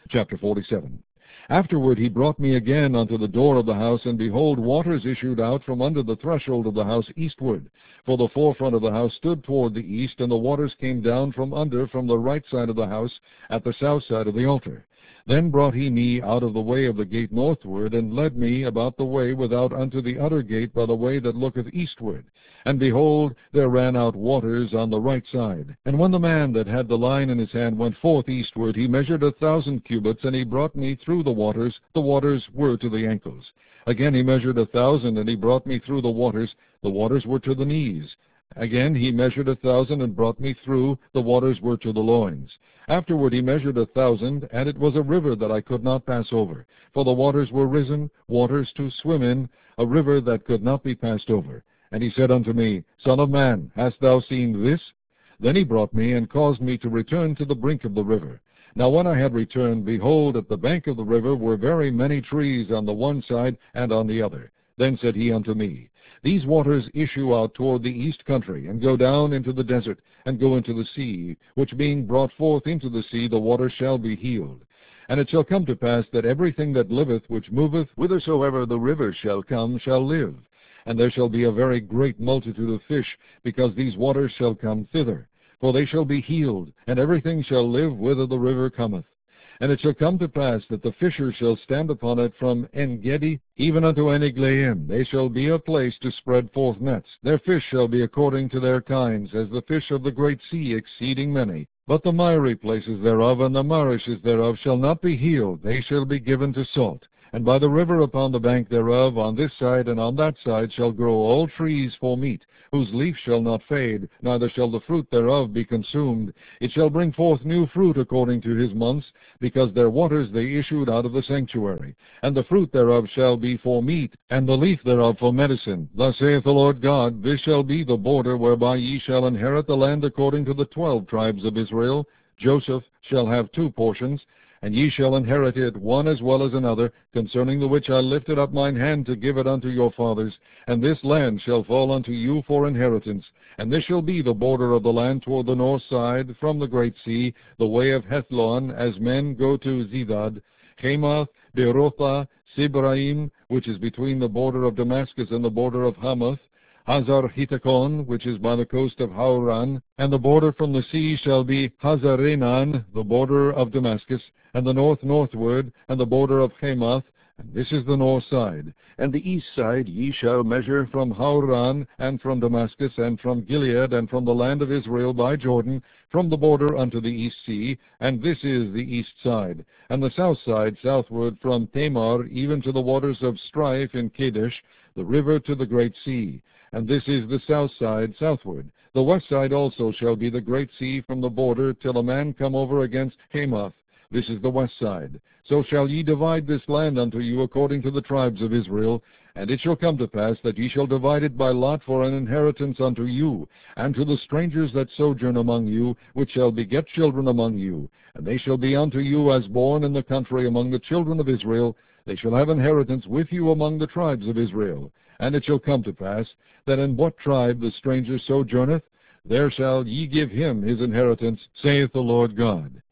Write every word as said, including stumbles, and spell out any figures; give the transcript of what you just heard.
Chapter forty-seven. Afterward he brought me again unto the door of the house, and behold, waters issued out from under the threshold of the house eastward. For the forefront of the house stood toward the east, and the waters came down from under from the right side of the house, at the south side of the altar. Then brought he me out of the way of the gate northward, and led me about the way without unto the utter gate by the way that looketh eastward. And behold, there ran out waters on the right side. And when the man that had the line in his hand went forth eastward, he measured a thousand cubits, and he brought me through the waters. The waters were to the ankles. Again he measured a thousand, and he brought me through the waters. The waters were to the knees. Again he measured a thousand, and brought me through. The waters were to the loins. Afterward he measured a thousand, and it was a river that I could not pass over. For the waters were risen, waters to swim in, a river that could not be passed over. And he said unto me, Son of man, hast thou seen this? Then he brought me, and caused me to return to the brink of the river. Now when I had returned, behold, at the bank of the river were very many trees on the one side and on the other. Then said he unto me, These waters issue out toward the east country, and go down into the desert, and go into the sea, which being brought forth into the sea, the waters shall be healed. And it shall come to pass that everything that liveth, which moveth, whithersoever the rivers shall come, shall live. And there shall be a very great multitude of fish, because these waters shall come thither. For they shall be healed, and everything shall live whither the river cometh. And it shall come to pass that the fishers shall stand upon it from En-gedi even unto En-eglaim. They shall be a place to spread forth nets. Their fish shall be according to their kinds, as the fish of the great sea, exceeding many. But the miry places thereof and the marishes thereof shall not be healed. They shall be given to salt. And by the river upon the bank thereof, on this side and on that side, shall grow all trees for meat, whose leaf shall not fade, neither shall the fruit thereof be consumed. It shall bring forth new fruit according to his months, because their waters they issued out of the sanctuary. And the fruit thereof shall be for meat, and the leaf thereof for medicine. Thus saith the Lord God, This shall be the border whereby ye shall inherit the land according to the twelve tribes of Israel. Joseph shall have two portions, and ye shall inherit it, one as well as another, concerning the which I lifted up mine hand to give it unto your fathers. And this land shall fall unto you for inheritance. And this shall be the border of the land toward the north side, from the great sea, the way of Hethlon, as men go to Zedad, Hamath, Berothah, Sibraim, which is between the border of Damascus and the border of Hamath, Hazar Hittakon, which is by the coast of Hauran, and the border from the sea shall be Hazarenan, the border of Damascus, and the north northward, and the border of Hamath, and this is the north side. And the east side ye shall measure from Hauran, and from Damascus, and from Gilead, and from the land of Israel by Jordan, from the border unto the east sea, and this is the east side. And the south side southward from Tamar, even to the waters of strife in Kadesh, the river to the great sea. And this is the south side southward. The west side also shall be the great sea from the border, till a man come over against Hamath. This is the west side. So shall ye divide this land unto you according to the tribes of Israel. And it shall come to pass that ye shall divide it by lot for an inheritance unto you, and to the strangers that sojourn among you, which shall beget children among you. And they shall be unto you as born in the country among the children of Israel. They shall have inheritance with you among the tribes of Israel. And it shall come to pass, that in what tribe the stranger sojourneth, there shall ye give him his inheritance, saith the Lord God.